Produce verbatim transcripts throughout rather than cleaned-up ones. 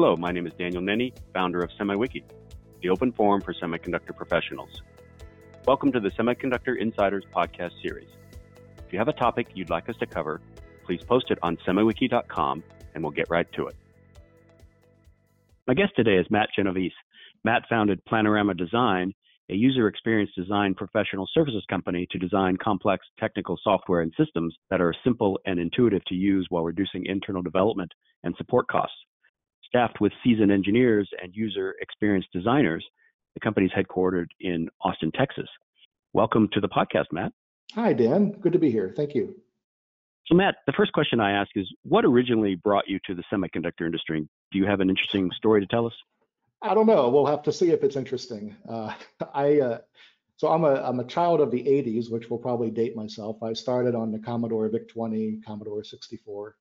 Hello, my name is Daniel Nenny, founder of SemiWiki, the open forum for semiconductor professionals. Welcome to the Semiconductor Insiders podcast series. If you have a topic you'd like us to cover, please post it on semiwiki dot com and we'll get right to it. My guest today is Matt Genovese. Matt founded Planorama Design, a user experience design professional services company to design complex technical software and systems that are simple and intuitive to use while reducing internal development and support costs. Staffed with seasoned engineers and user experience designers, the company is headquartered in Austin, Texas. Welcome to the podcast, Matt. Hi, Dan. Good to be here. Thank you. So, Matt, the first question I ask is, what originally brought you to the semiconductor industry? Do you have an interesting story to tell us? I don't know. We'll have to see if it's interesting. Uh, I uh, so I'm a I'm a child of the eighties, which will probably date myself. I started on the Commodore VIC twenty, Commodore sixty-four.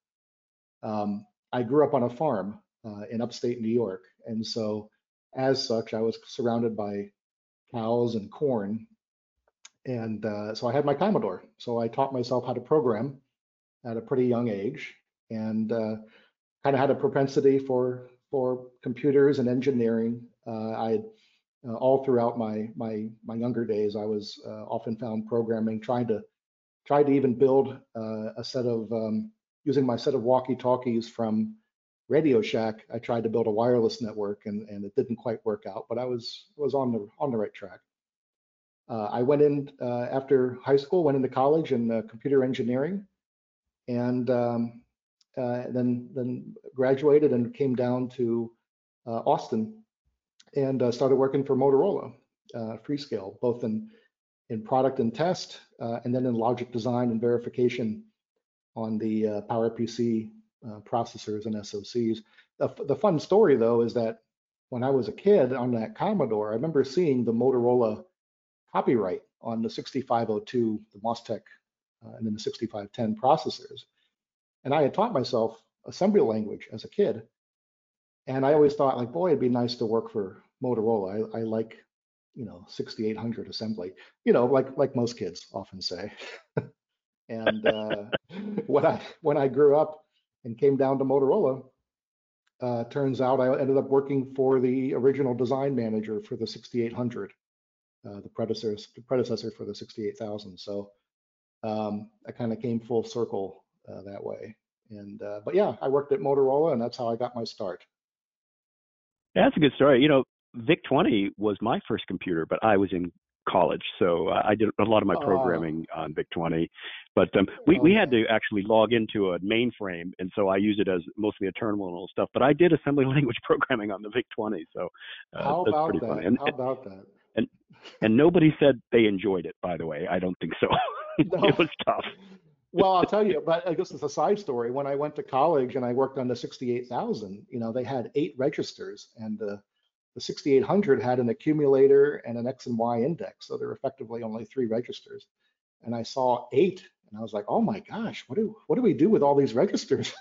Um, I grew up on a farm uh, in upstate New York, and so as such, I was surrounded by cows and corn, and uh, so I had my Commodore. So I taught myself how to program at a pretty young age, and uh, kind of had a propensity for for computers and engineering. Uh, I uh, all throughout my my my younger days, I was uh, often found programming, trying to try to even build uh, a set of um, using my set of walkie-talkies from Radio Shack. I tried to build a wireless network, and and it didn't quite work out, but I was was on the on the right track. Uh, I went in uh, after high school, went into college in uh, computer engineering, and um, uh, then then graduated and came down to uh, Austin and uh, started working for Motorola, uh, Freescale, both in in product and test, uh, and then in logic design and verification on the uh, PowerPC uh, processors and S O Cs. The, the fun story though is that when I was a kid on that Commodore, I remember seeing the Motorola copyright on the sixty-five oh two, the MOSTEC, uh, and then the sixty-five ten processors. And I had taught myself assembly language as a kid. And I always thought, like, boy, it'd be nice to work for Motorola. I, I like, you know, sixty-eight hundred assembly, you know, like like most kids often say. And uh, when I when I grew up and came down to Motorola, uh, turns out I ended up working for the original design manager for the sixty-eight hundred, uh, the predecessor the predecessor for the sixty-eight thousand. So um, I kind of came full circle uh, that way. And uh, but yeah, I worked at Motorola, and that's how I got my start. Yeah, that's a good story. You know, VIC twenty was my first computer, but I was in college, so uh, I did a lot of my programming uh, on VIC twenty. But um, we, oh, we had to actually log into a mainframe, and so I use it as mostly a terminal stuff. But I did assembly language programming on the VIC twenty, so uh, how that's about pretty that? funny. And, how about that? And and nobody said they enjoyed it, by the way. I don't think so. No. It was tough. Well, I'll tell you, but I guess it's a side story. When I went to college and I worked on the sixty-eight thousand, you know, they had eight registers, and the the sixty-eight hundred had an accumulator and an X and Y index, so there were effectively only three registers. And I saw eight, and I was like, oh my gosh, what do what do we do with all these registers?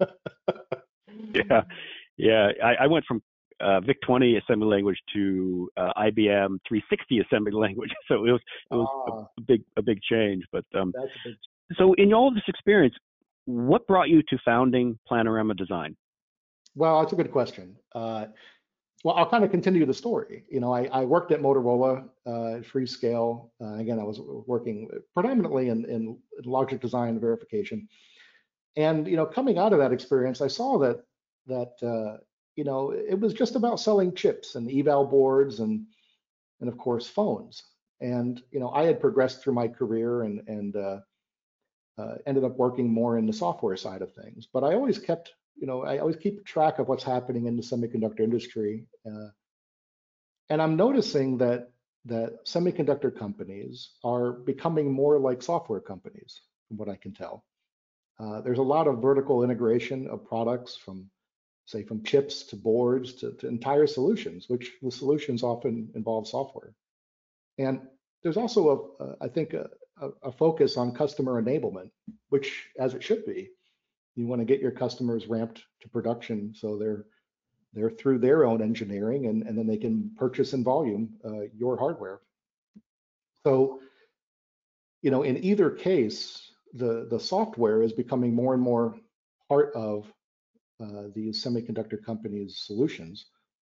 yeah, yeah. I, I went from uh, VIC twenty assembly language to uh, I B M three sixty assembly language, so it was it was ah, a big a big change. But um, that's a big so in all of this experience, what brought you to founding Planorama Design? Well, that's a good question. Uh, well, I'll kind of continue the story. You know, I, I worked at Motorola, uh, Freescale. Uh, again, I was working predominantly in, in logic design and verification. And, you know, coming out of that experience, I saw that, that uh, you know, it was just about selling chips and eval boards and, and of course, phones. And, you know, I had progressed through my career and, and uh, Uh, ended up working more in the software side of things. But I always kept, you know, I always keep track of what's happening in the semiconductor industry. Uh, and I'm noticing that that semiconductor companies are becoming more like software companies, from what I can tell. Uh, there's a lot of vertical integration of products from, say, from chips to boards to, to entire solutions, which the solutions often involve software. And there's also, a, a, I think, a, a focus on customer enablement, which, as it should be, you want to get your customers ramped to production so they're they're through their own engineering, and, and then they can purchase in volume uh, your hardware. So, you know, in either case, the the software is becoming more and more part of uh, these semiconductor companies' solutions.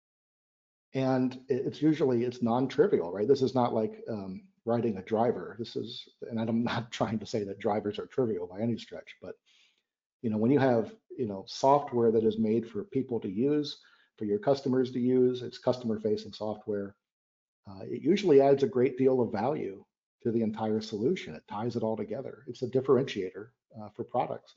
And it's usually, it's non-trivial, right? This is not like um, writing a driver. This is, and I'm not trying to say that drivers are trivial by any stretch, but you know, when you have, you know, software that is made for people to use, for your customers to use, it's customer-facing software. Uh, it usually adds a great deal of value to the entire solution. It ties it all together. It's a differentiator uh, for products.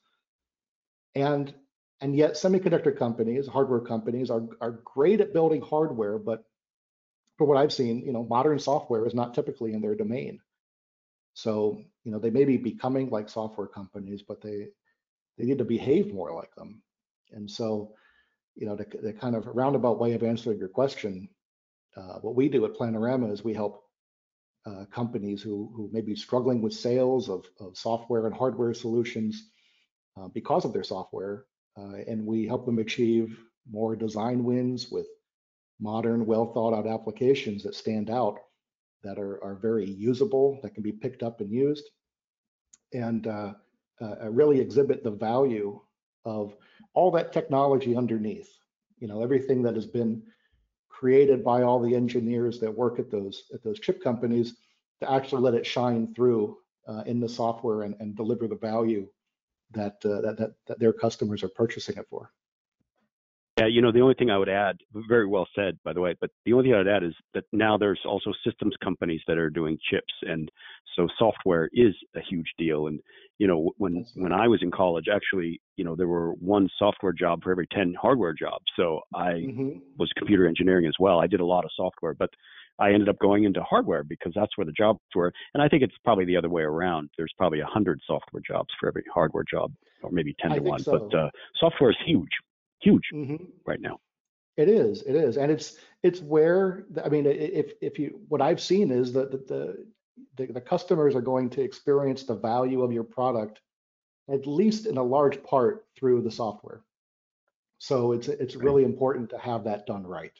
And and yet semiconductor companies, hardware companies are, are great at building hardware, but for what I've seen, you know, modern software is not typically in their domain. So, you know, they may be becoming like software companies, but they they need to behave more like them. And so, you know, the, the kind of roundabout way of answering your question, uh, what we do at Planorama is we help uh, companies who, who may be struggling with sales of, of software and hardware solutions uh, because of their software, uh, and we help them achieve more design wins with modern, well thought out applications that stand out, that are, are very usable, that can be picked up and used, and uh, uh, really exhibit the value of all that technology underneath. You know, everything that has been created by all the engineers that work at those at those chip companies, to actually let it shine through uh, in the software and, and deliver the value that, uh, that that that their customers are purchasing it for. Yeah, you know, the only thing I would add, very well said, by the way, but the only thing I would add is that now there's also systems companies that are doing chips, and so software is a huge deal. And you know, when That's when right. I was in college, actually, you know, there were one software job for every ten hardware jobs. So I Mm-hmm. was computer engineering as well. I did a lot of software, but I ended up going into hardware because that's where the jobs were. And I think it's probably the other way around. There's probably a hundred software jobs for every hardware job, or maybe ten I to think one. But so. uh, software is huge, huge Mm-hmm. right now. It is, it is, and it's it's where, I mean, if if you, what I've seen is that the the, the customers are going to experience the value of your product, at least in a large part, through the software. So it's it's Right. really important to have that done right.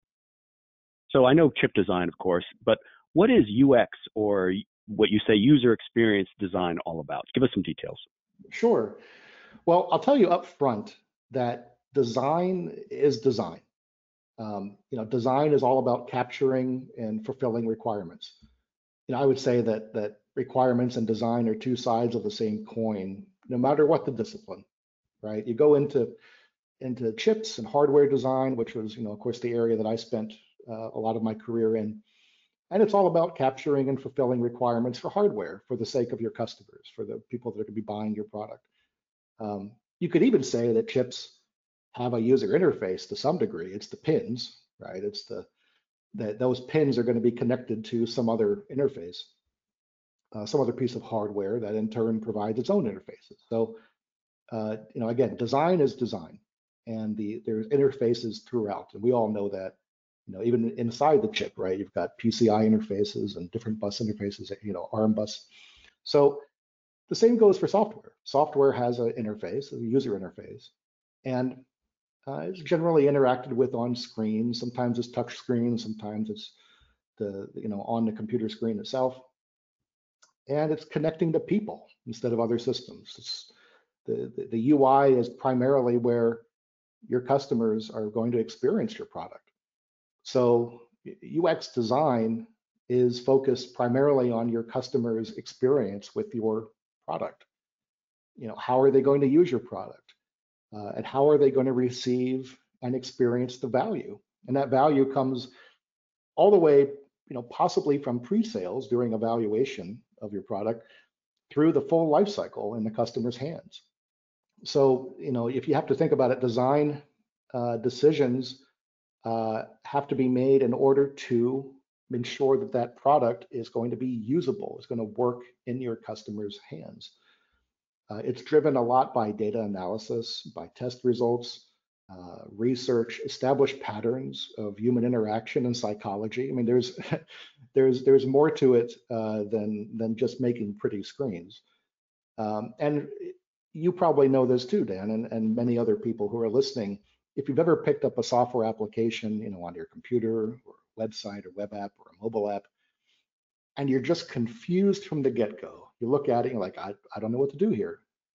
So I know chip design, of course, but what is U X, or what you say user experience design, all about? Give us some details. Sure. Well, I'll tell you up front that design is design. Um, you know, design is all about capturing and fulfilling requirements. You know, I would say that that requirements and design are two sides of the same coin, no matter what the discipline, right? You go into into chips and hardware design, which was, you know, of course, the area that I spent uh, a lot of my career in. And it's all about capturing and fulfilling requirements for hardware for the sake of your customers, for the people that are going to be buying your product. Um, you could even say that chips have a user interface to some degree. It's the pins, right? It's the that those pins are going to be connected to some other interface, uh, some other piece of hardware that in turn provides its own interfaces. So, uh, you know, again, design is design, and the there's interfaces throughout, and we all know that. You know, even inside the chip, right? You've got P C I interfaces and different bus interfaces, you know, ARM bus. So the same goes for software. Software has an interface, a user interface, and uh, it's generally interacted with on screen. Sometimes it's touch screen, sometimes it's the, you know, on the computer screen itself, and it's connecting to people instead of other systems. It's, the, the the U I is primarily where your customers are going to experience your product. So U X design is focused primarily on your customer's experience with your product. You know, how are they going to use your product? Uh, and how are they going to receive and experience the value? And that value comes all the way, you know, possibly from pre-sales during evaluation of your product through the full life cycle in the customer's hands. So, you know, if you have to think about it, design uh, decisions uh, have to be made in order to ensure that that product is going to be usable, is going to work in your customer's hands. Uh, it's driven a lot by data analysis, by test results, uh, research, established patterns of human interaction and psychology. I mean, there's there's there's more to it uh, than than just making pretty screens. Um, and you probably know this too, Dan, and, and many other people who are listening. If you've ever picked up a software application, you know, on your computer or website or web app or a mobile app, and you're just confused from the get-go, you look at it, and you're like, I, I don't know what to do here.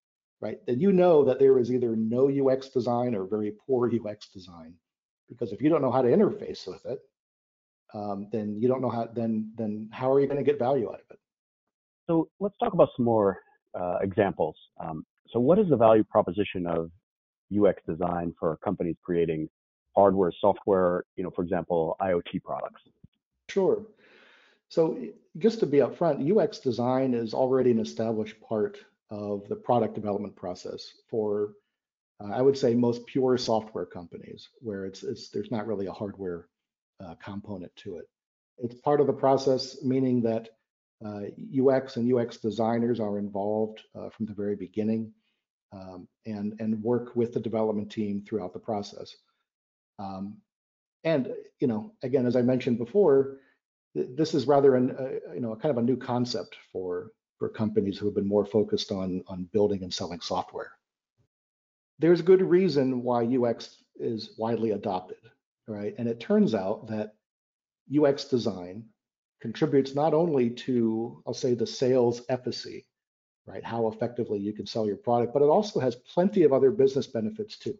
right, then you know that there is either no U X design or very poor U X design. Because if you don't know how to interface with it, um, then you don't know how, then, then how are you going to get value out of it? So let's talk about some more uh, examples. Um, so what is the value proposition of U X design for companies creating hardware, software, you know, for example, IoT products? Sure. So just to be upfront, U X design is already an established part of the product development process for, uh, I would say, most pure software companies, where it's, it's there's not really a hardware uh, component to it. It's part of the process, meaning that uh, U X and U X designers are involved uh, from the very beginning, um, and and work with the development team throughout the process. Um, and you know, again, as I mentioned before, this is rather an uh, you know, kind of a new concept for for companies who have been more focused on on building and selling software. There's good reason why U X is widely adopted, right? And it turns out that U X design contributes not only to, I'll say, the sales efficacy, right? How effectively you can sell your product, but it also has plenty of other business benefits too.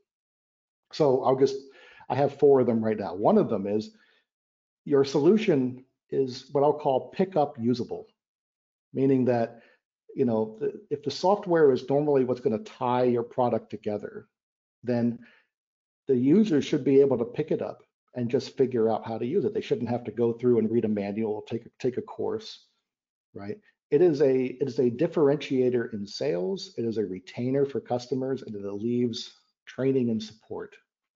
So I'll just, I have four of them right now. One of them is your solution is what I'll call pick up usable, meaning that, you know, if the software is normally what's going to tie your product together, then the user should be able to pick it up and just figure out how to use it. They shouldn't have to go through and read a manual, take take a course, right? It is a it is a differentiator in sales. It is a retainer for customers, and it leaves training and support.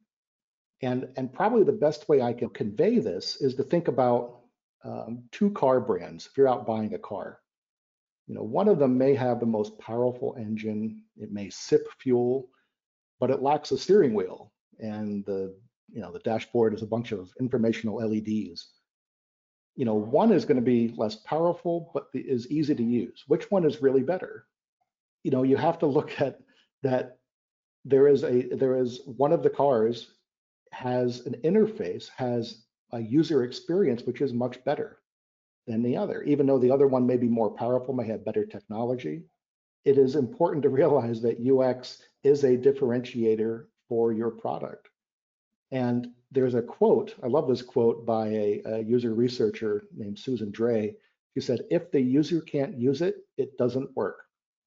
And and probably the best way I can convey this is to think about um, two car brands. If you're out buying a car, you know, one of them may have the most powerful engine. It may sip fuel, but it lacks a steering wheel, and the you know the dashboard is a bunch of informational L E Ds. You know, one is going to be less powerful, but is easy to use. Which one is really better? You know, you have to look at that. There is a there is one of the cars has an interface, has a user experience which is much better than the other, even though the other one may be more powerful, may have better technology. It is important to realize that U X is a differentiator for your product. And there's a quote, I love this quote by a, a user researcher named Susan Dray. She said, if the user can't use it, it doesn't work.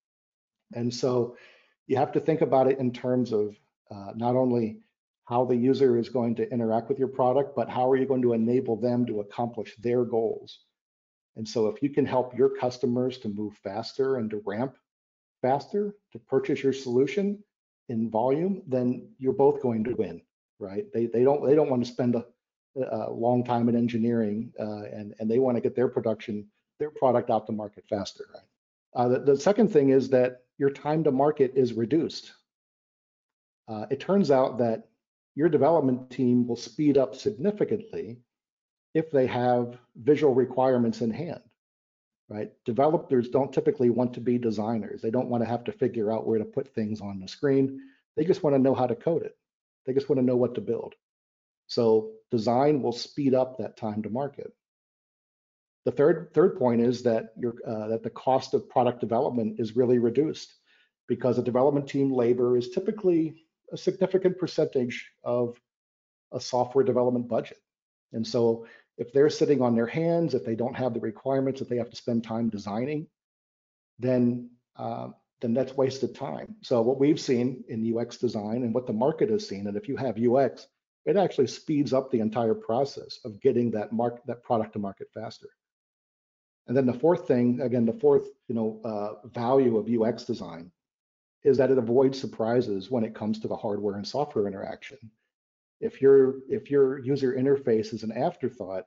And so you have to think about it in terms of uh, not only how the user is going to interact with your product, but how are you going to enable them to accomplish their goals? And so if you can help your customers to move faster and to ramp faster, to purchase your solution in volume, then you're both going to win, right? They, they don't they don't want to spend a, a long time in engineering, uh, and, and they want to get their production, their product out to market faster, right? Uh, the, the second thing is that your time to market is reduced. Uh, it turns out that your development team will speed up significantly if they have visual requirements in hand, right? Developers don't typically want to be designers. They don't want to have to figure out where to put things on the screen. They just want to know how to code it. They just want to know what to build. So design will speed up that time to market. The third third point is that your uh, that the cost of product development is really reduced, because a development team labor is typically a significant percentage of a software development budget. And so if they're sitting on their hands, if they don't have the requirements that they have to spend time designing, then uh, then that's wasted time. So what we've seen in U X design and what the market has seen, and if you have U X, it actually speeds up the entire process of getting that mark that product to market faster. And then the fourth thing, again, the fourth you know uh, value of U X design is that it avoids surprises when it comes to the hardware and software interaction. If your if your user interface is an afterthought,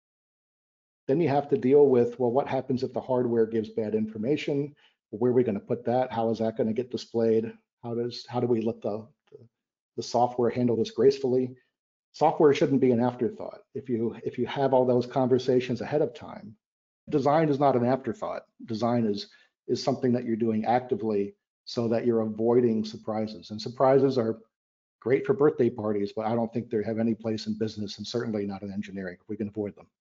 then you have to deal with, well, what happens if the hardware gives bad information? Where are we going to put that? How is that going to get displayed? How does how do we let the the software handle this gracefully? Software shouldn't be an afterthought. If you if you have all those conversations ahead of time, design is not an afterthought. Design is is something that you're doing actively so that you're avoiding surprises. And surprises are great for birthday parties, but I don't think they have any place in business, and certainly not in engineering if we can avoid them.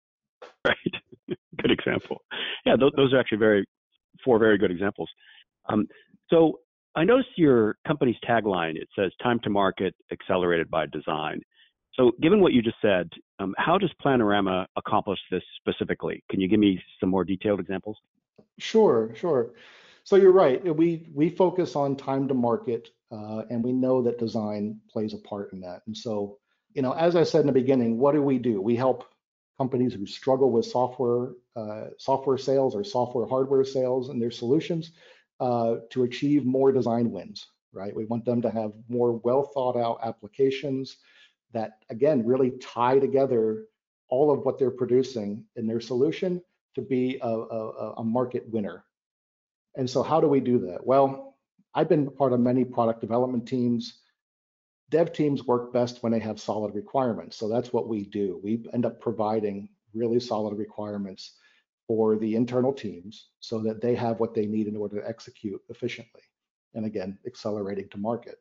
Right. Good example. Yeah, those, those are actually very four very good examples. Um, so I noticed your company's tagline, it says time to market accelerated by design. So given what you just said, um, how does Planorama accomplish this specifically? Can you give me some more detailed examples? Sure, sure. So you're right. We we focus on time to market, uh, and we know that design plays a part in that. And so, you know, as I said in the beginning, what do we do? We help companies who struggle with software uh, software sales or software hardware sales and their solutions uh, to achieve more design wins. Right? We want them to have more well thought out applications that, again, really tie together all of what they're producing in their solution to be a, a, a market winner. And so how do we do that? Well, I've been part of many product development teams. Dev teams work best when they have solid requirements. So that's what we do. We end up providing really solid requirements for the internal teams so that they have what they need in order to execute efficiently. And again, accelerating to market.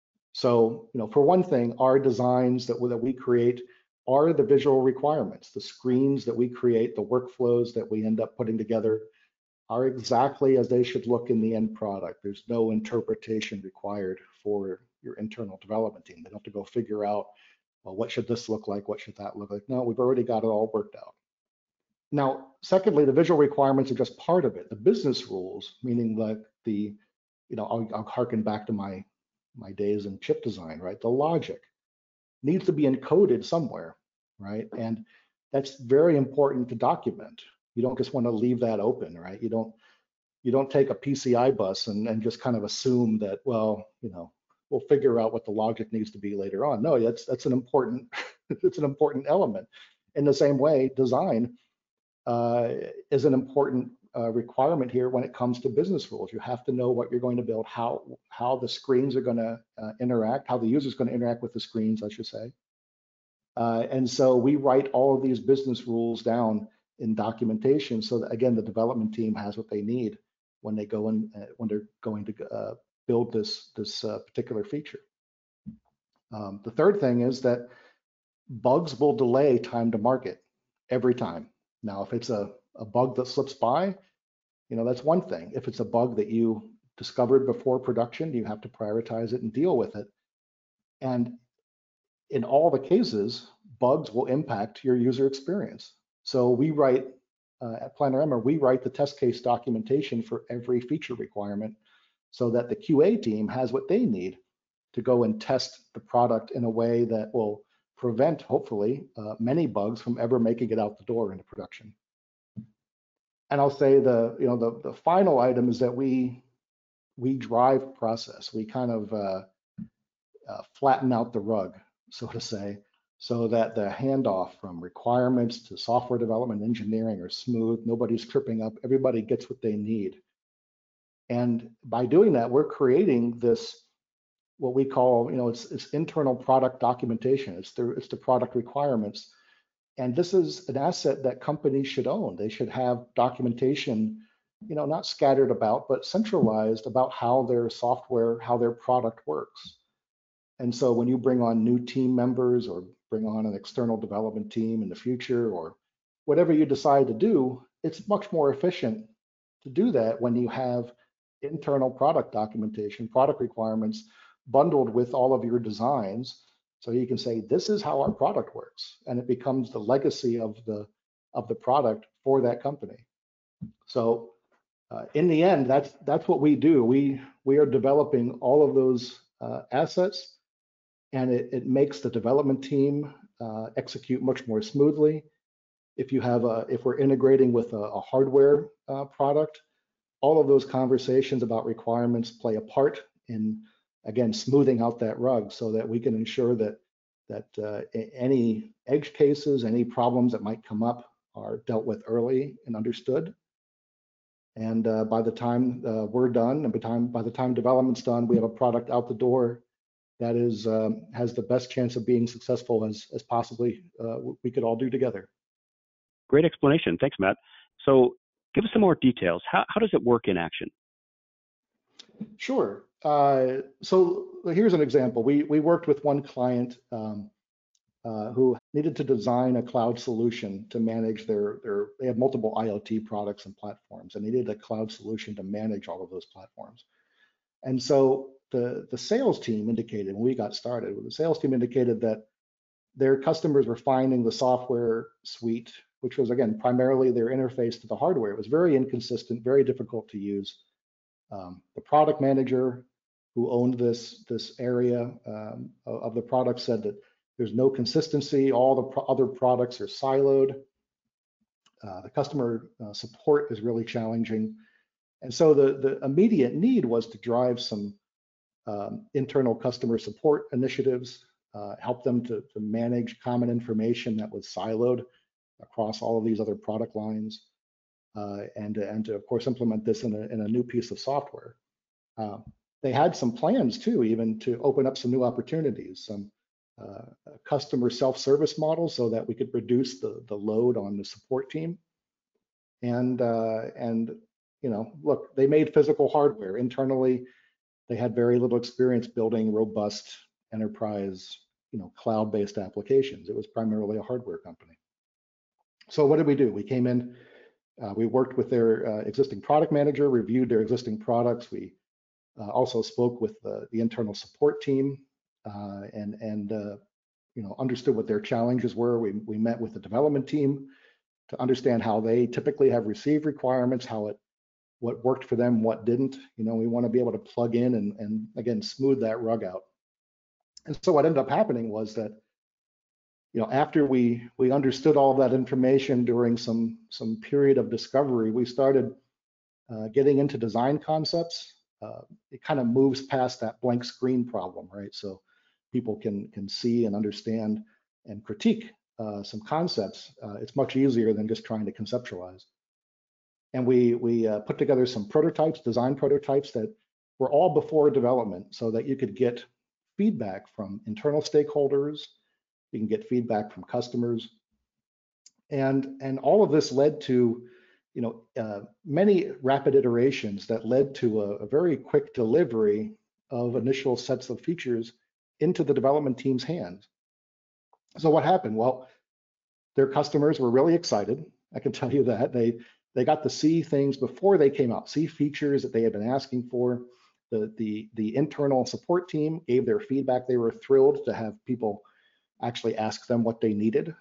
So, you know, for one thing, our designs that, that we create are the visual requirements. The screens that we create, the workflows that we end up putting together are exactly as they should look in the end product. There's no interpretation required for your internal development team. They don't have to go figure out, well, what should this look like? What should that look like? No, we've already got it all worked out. Now, secondly, the visual requirements are just part of it. The business rules, meaning like the, you know, I'll, I'll harken back to my, my days in chip design, right? The logic needs to be encoded somewhere, right? And that's very important to document. You don't just want to leave that open, right? You don't you don't take a P C I bus and, and just kind of assume that, well, you know, we'll figure out what the logic needs to be later on. No, that's that's an important it's an important element. In the same way, design uh, is an important uh, requirement here when it comes to business rules. You have to know what you're going to build, how how the screens are going to uh, interact, how the user is going to interact with the screens, I should say. Uh, and so we write all of these business rules down in documentation so that, again, the development team has what they need when they go in, uh, when they're going to uh, build this, this uh, particular feature. Um, the third thing is that bugs will delay time to market every time. Now, if it's a, a bug that slips by, you know, that's one thing. If it's a bug that you discovered before production, you have to prioritize it and deal with it. And in all the cases, bugs will impact your user experience. So we write, uh, at Planorama, we write the test case documentation for every feature requirement so that the Q A team has what they need to go and test the product in a way that will prevent, hopefully, uh, many bugs from ever making it out the door into production. And I'll say the, you know, the, the final item is that we, we drive process. We kind of uh, uh, flatten out the rug, so to say, so that the handoff from requirements to software development, engineering are smooth. Nobody's tripping up. Everybody gets what they need. And by doing that, we're creating this, what we call, you know, it's, it's internal product documentation. It's the, it's the product requirements. And this is an asset that companies should own. They should have documentation, you know, not scattered about, but centralized about how their software, how their product works. And so when you bring on new team members or bring on an external development team in the future or whatever you decide to do, it's much more efficient to do that when you have internal product documentation, product requirements bundled with all of your designs. So you can say, this is how our product works. And it becomes the legacy of the, of the product for that company. So uh, in the end, that's, that's what we do. We, we are developing all of those uh, assets. And it, it makes the development team uh, execute much more smoothly. If you have a, if we're integrating with a, a hardware uh, product, all of those conversations about requirements play a part in, again, smoothing out that rug so that we can ensure that that uh, any edge cases, any problems that might come up are dealt with early and understood. And uh, by the time uh, we're done, and by the time by the time development's done, we have a product out the door that is um, has the best chance of being successful as as possibly uh, we could all do together. Great explanation. Thanks, Matt. So give us some more details. How, how does it work in action? Sure. Uh, so here's an example. We, we worked with one client um, uh, who needed to design a cloud solution to manage their, their, they had multiple IoT products and platforms, and they needed a cloud solution to manage all of those platforms. And so the, the sales team indicated, when we got started, the sales team indicated that their customers were finding the software suite, which was, again, primarily their interface to the hardware. It was very inconsistent, very difficult to use. Um, the product manager who owned this, this area um, of, of the product said that there's no consistency. All the pro other products are siloed. Uh, the customer uh, support is really challenging. And so the, the immediate need was to drive some um, internal customer support initiatives, uh, help them to, to manage common information that was siloed across all of these other product lines, uh, and, and to, of course, implement this in a, in a new piece of software. Uh, they had some plans, too, even to open up some new opportunities, some uh, customer self-service models so that we could reduce the, the load on the support team. And, uh, and you know, look, they made physical hardware. Internally, they had very little experience building robust enterprise, you know, cloud-based applications. It was primarily a hardware company. So what did we do? We came in, uh, we worked with their uh, existing product manager, reviewed their existing products. We uh, also spoke with the, the internal support team uh, and, and uh, you know, understood what their challenges were. We, we met with the development team to understand how they typically have received requirements, how it, what worked for them, what didn't. You know, we want to be able to plug in and, and again, smooth that rug out. And so what ended up happening was that, you know, after we we understood all of that information during some some period of discovery, we started uh, getting into design concepts. Uh, it kind of moves past that blank screen problem, right? So people can can see and understand and critique uh, some concepts. Uh, it's much easier than just trying to conceptualize. And we we uh, put together some prototypes, design prototypes that were all before development, so that you could get feedback from internal stakeholders. You can get feedback from customers, and and all of this led to, you know, uh, many rapid iterations that led to a, a very quick delivery of initial sets of features into the development team's hands. So what happened? Well, their customers were really excited. I can tell you that they they got to see things before they came out, see features that they had been asking for. The the the internal support team gave their feedback. They were thrilled to have people actually ask them what they needed,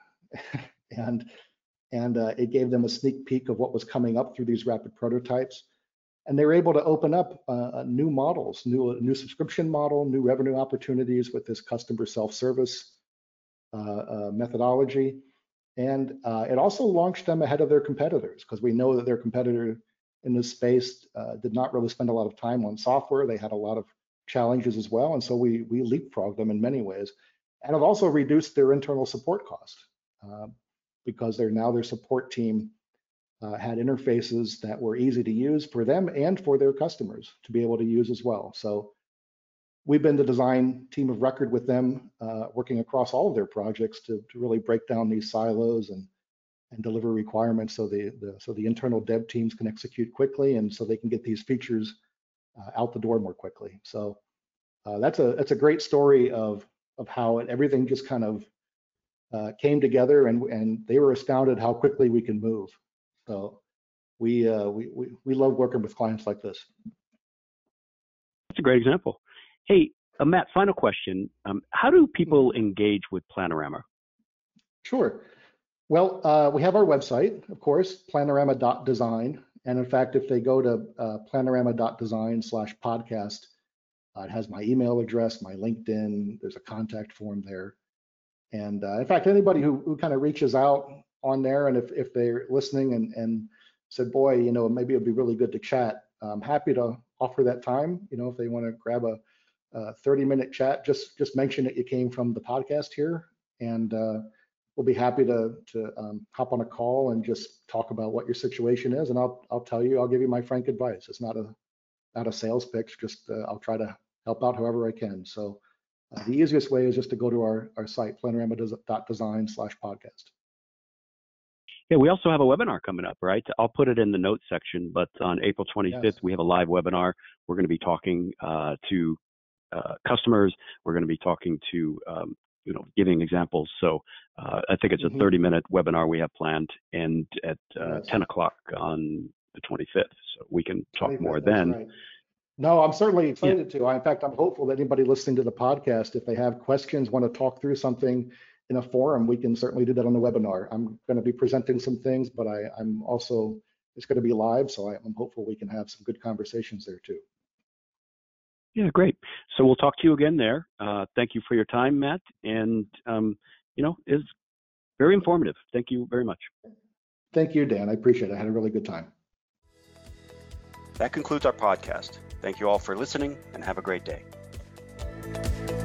and and uh, it gave them a sneak peek of what was coming up through these rapid prototypes. And they were able to open up uh, new models, new new subscription model, new revenue opportunities with this customer self-service uh, uh, methodology. And uh, it also launched them ahead of their competitors, because we know that their competitor in this space uh, did not really spend a lot of time on software. They had a lot of challenges as well, and so we we leapfrogged them in many ways. And have also reduced their internal support cost uh, because they're now their support team uh, had interfaces that were easy to use for them and for their customers to be able to use as well. So we've been the design team of record with them, uh, working across all of their projects to, to really break down these silos and and deliver requirements so the, the so the internal dev teams can execute quickly, and so they can get these features uh, out the door more quickly. So uh, that's a that's a great story of of how it, everything just kind of uh, came together, and and they were astounded how quickly we can move. So we, uh, we we we love working with clients like this. That's a great example. Hey, uh, Matt, final question. Um, how do people engage with Planorama? Sure. Well, uh, we have our website, of course, planorama dot design. And in fact, if they go to uh, planorama dot design slash podcast, Uh, it has my email address, my LinkedIn, there's a contact form there. And uh, in fact, anybody who, who kind of reaches out on there, and if, if they're listening and, and said, boy, you know, maybe it'd be really good to chat, I'm happy to offer that time. You know, if they want to grab a, a thirty minute chat, just, just mention that you came from the podcast here, and uh, we'll be happy to, to um, hop on a call and just talk about what your situation is. And I'll, I'll tell you, I'll give you my frank advice. It's not a, not a sales pitch, just uh, I'll try to help out however I can. So uh, the easiest way is just to go to our, our site, planorama dot design slash podcast. Yeah, we also have a webinar coming up, right? I'll put it in the notes section, but on April twenty-fifth, yes, we have a live webinar. We're going to be talking uh, to uh, customers. We're going to be talking to, um, you know, giving examples. So uh, I think it's a thirty minute mm-hmm. webinar we have planned, and at uh, yes. ten o'clock on the twenty-fifth. So we can talk more then. Right. No, I'm certainly Yeah, excited to. I, in fact, I'm hopeful that anybody listening to the podcast, if they have questions, want to talk through something in a forum, we can certainly do that on the webinar. I'm going to be presenting some things, but I, I'm also, it's going to be live, so I, I'm hopeful we can have some good conversations there too. yeah, great. So we'll talk to you again there. Uh, thank you for your time, Matt. And, um, you know, it's very informative. Thank you very much. Thank you, Dan. I appreciate it. I had a really good time. That concludes our podcast. Thank you all for listening and have a great day.